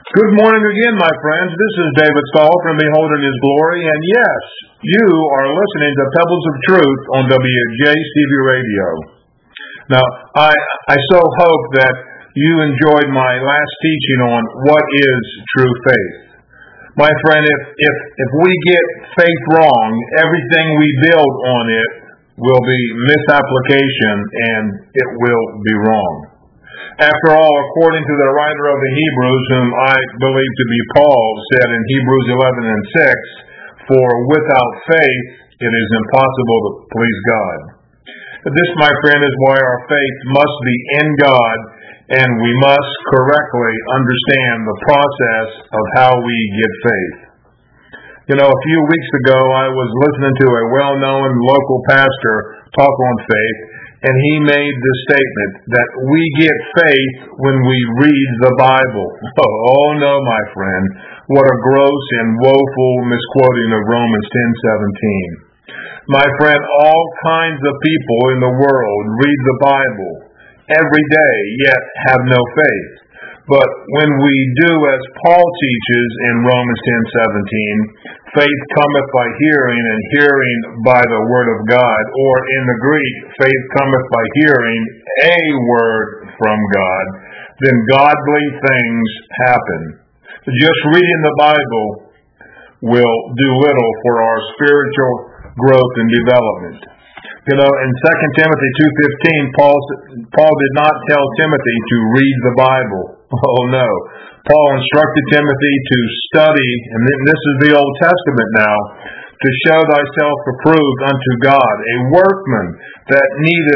Good morning again, my friends. This is David Stahl from Beholding His Glory, and yes, you are listening to Pebbles of Truth on WJCV Radio. Now, I so hope that you enjoyed my last teaching on what is true faith. My friend, if we get faith wrong, everything we build on it will be misapplication and it will be wrong. After all, according to the writer of the Hebrews, whom I believe to be Paul, said in Hebrews 11 and 6, "For without faith it is impossible to please God." This, my friend, is why our faith must be in God, and we must correctly understand the process of how we get faith. You know, a few weeks ago I was listening to a well-known local pastor talk on faith, and he made the statement that we get faith when we read the Bible. Oh no, my friend. What a gross and woeful misquoting of Romans 10:17. My friend, all kinds of people in the world read the Bible every day, yet have no faith. But when we do as Paul teaches in Romans 10:17, faith cometh by hearing, and hearing by the word of God, or in the Greek, faith cometh by hearing a word from God, then godly things happen. Just reading the Bible will do little for our spiritual growth and development. You know, in 2 Timothy 2:15, Paul did not tell Timothy to read the Bible. Oh no. Paul instructed Timothy to study, and this is the Old Testament now, to show thyself approved unto God, a workman that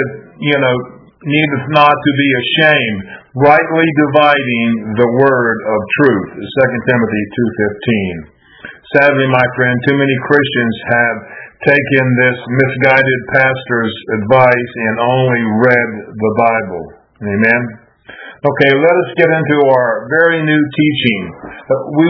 needeth not to be ashamed, rightly dividing the word of truth. 2 Timothy 2:15. Sadly, my friend, too many Christians have taken this misguided pastor's advice and only read the Bible. Amen? Okay, let us get into our very new teaching. We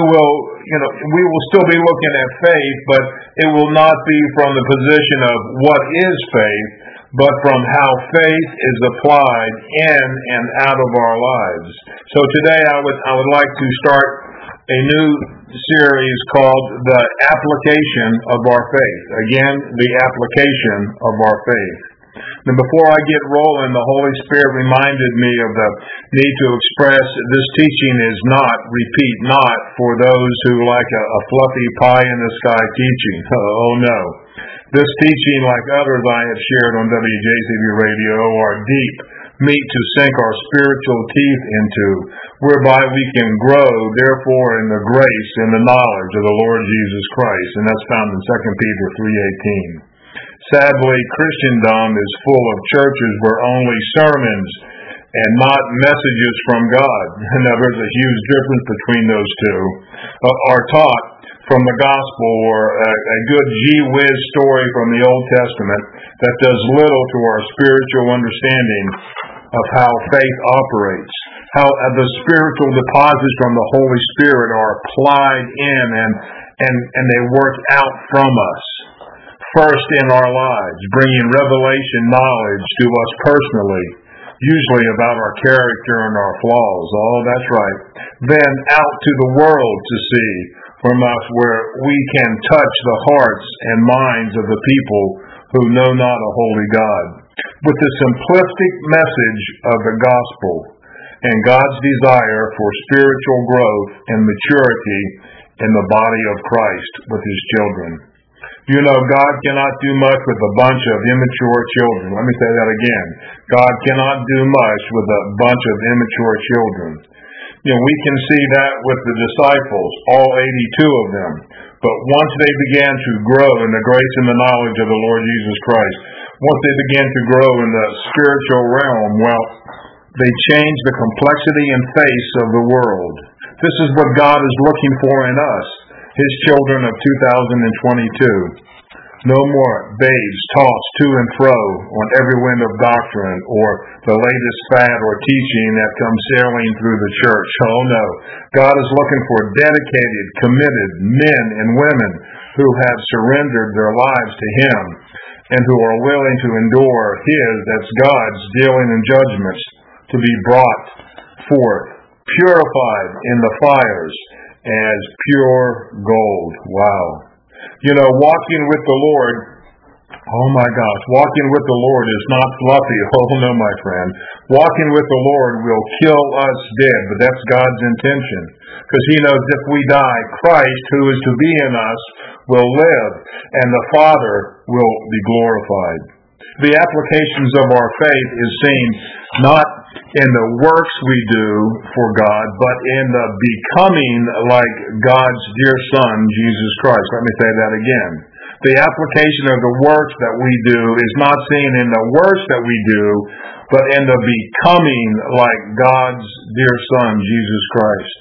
will still be looking at faith, but it will not be from the position of what is faith, but from how faith is applied in and out of our lives. So today I would like to start a new series called The Application of Our Faith. Again, the application of our faith. Now, before I get rolling, the Holy Spirit reminded me of the need to express this teaching is not, repeat, not for those who like a fluffy pie-in-the-sky teaching. Oh no. This teaching, like others I have shared on WJCV Radio, are deep meat to sink our spiritual teeth into, whereby we can grow, therefore, in the grace and the knowledge of the Lord Jesus Christ. And that's found in 2 Peter 3:18. Sadly, Christendom is full of churches where only sermons and not messages from God, now there's a huge difference between those two, are taught from the gospel, or a good gee-whiz story from the Old Testament that does little to our spiritual understanding of how faith operates, how the spiritual deposits from the Holy Spirit are applied in and they work out from us. First in our lives, bringing revelation knowledge to us personally, usually about our character and our flaws. Oh, that's right. Then out to the world to see from us, where we can touch the hearts and minds of the people who know not a holy God, with the simplistic message of the gospel and God's desire for spiritual growth and maturity in the body of Christ with His children. You know, God cannot do much with a bunch of immature children. Let me say that again. God cannot do much with a bunch of immature children. You know, we can see that with the disciples, all 82 of them. But once they began to grow in the grace and the knowledge of the Lord Jesus Christ, once they began to grow in the spiritual realm, well, they changed the complexity and face of the world. This is what God is looking for in us, His children of 2022. No more babes tossed to and fro on every wind of doctrine, or the latest fad or teaching that comes sailing through the church. Oh no. God is looking for dedicated, committed men and women who have surrendered their lives to Him and who are willing to endure God's dealing and judgments to be brought forth purified in the fires as pure gold. Wow. Walking with the Lord, oh my gosh, walking with the Lord is not fluffy. Oh no, my friend. Walking with the Lord will kill us dead, but that's God's intention. Because He knows if we die, Christ, who is to be in us, will live, and the Father will be glorified. The applications of our faith is seen not in the works we do for God, but in the becoming like God's dear Son, Jesus Christ. Let me say that again. The application of the works that we do is not seen in the works that we do, but in the becoming like God's dear Son, Jesus Christ.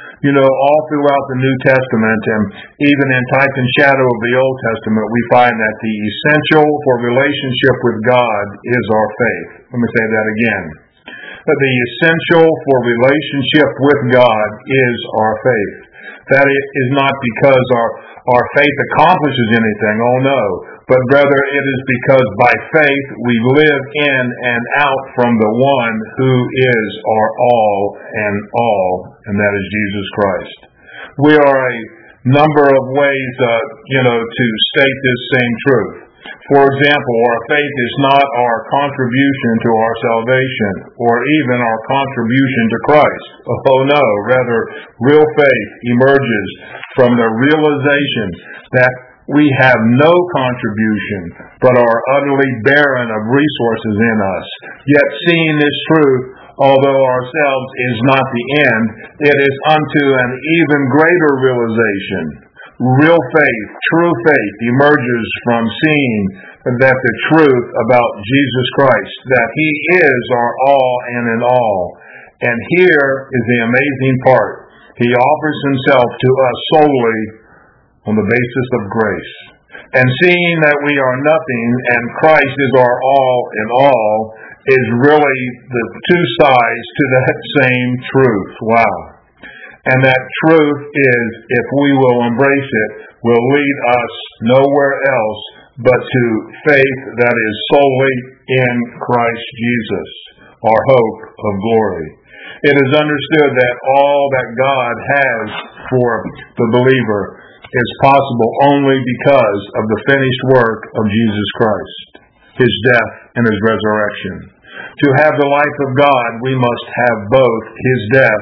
All throughout the New Testament, and even in type and shadow of the Old Testament, we find that the essential for relationship with God is our faith. Let me say that again. The essential for relationship with God is our faith. That is not because our faith accomplishes anything, oh no, but rather it is because by faith we live in and out from the one who is our all and all, and that is Jesus Christ. We are a number of ways, to state this same truth. For example, our faith is not our contribution to our salvation or even our contribution to Christ. Oh no, rather real faith emerges from the realization that we have no contribution but are utterly barren of resources in us. Yet seeing this truth, although ourselves is not the end, it is unto an even greater realization. Real faith, true faith, emerges from seeing that the truth about Jesus Christ, that He is our all and in all. And here is the amazing part. He offers Himself to us solely on the basis of grace. And seeing that we are nothing and Christ is our all in all is really the two sides to that same truth. Wow. And that truth is, if we will embrace it, will lead us nowhere else but to faith that is solely in Christ Jesus, our hope of glory. It is understood that all that God has for the believer is possible only because of the finished work of Jesus Christ, His death and His resurrection. To have the life of God, we must have both His death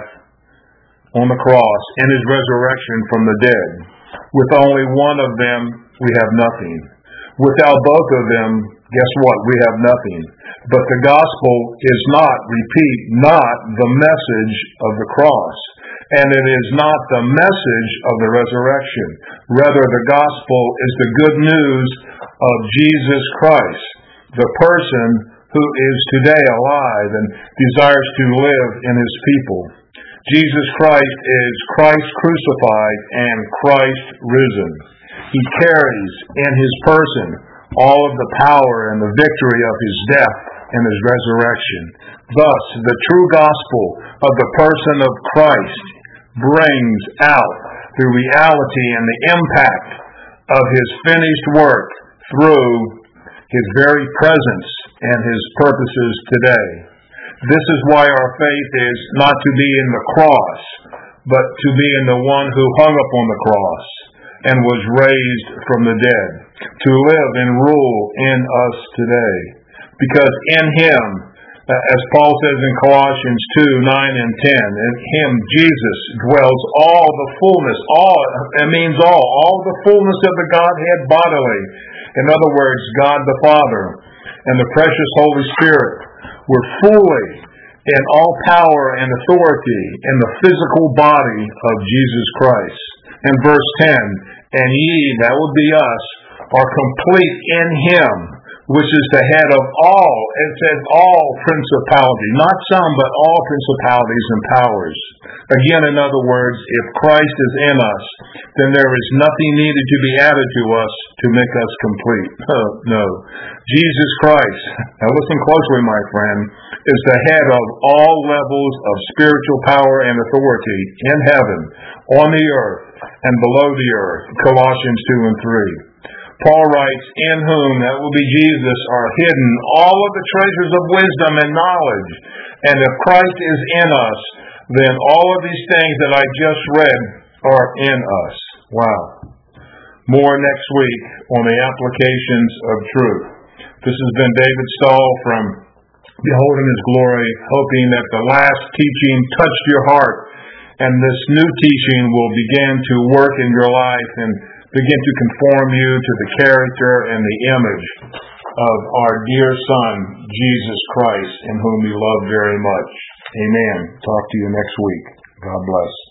on the cross and His resurrection from the dead. With only one of them, we have nothing. Without both of them, guess what? We have nothing. But the gospel is not the message of the cross. And it is not the message of the resurrection. Rather, the gospel is the good news of Jesus Christ, the person who is today alive and desires to live in His people. Jesus Christ is Christ crucified and Christ risen. He carries in His person all of the power and the victory of His death and His resurrection. Thus, the true gospel of the person of Christ brings out the reality and the impact of His finished work through His very presence and His purposes today. This is why our faith is not to be in the cross, but to be in the one who hung upon the cross and was raised from the dead, to live and rule in us today. Because in Him, as Paul says in Colossians 2:9 and 10, in Him, Jesus, dwells all the fullness, all the fullness of the Godhead bodily. In other words, God the Father and the precious Holy Spirit were fully in all power and authority in the physical body of Jesus Christ. And verse 10, and ye, that would be us, are complete in Him, which is the head of all. It says all principality, not some, but all principalities and powers. Again, in other words, if Christ is in us, then there is nothing needed to be added to us to make us complete. No. Jesus Christ, now listen closely, my friend, is the head of all levels of spiritual power and authority in heaven, on the earth, and below the earth. Colossians 2 and 3. Paul writes, in whom, that will be Jesus, are hidden all of the treasures of wisdom and knowledge. And if Christ is in us, then all of these things that I just read are in us. Wow. More next week on the applications of truth. This has been David Stahl from Beholding His Glory, hoping that the last teaching touched your heart and this new teaching will begin to work in your life and begin to conform you to the character and the image of our dear Son, Jesus Christ, in whom we love very much. Amen. Talk to you next week. God bless.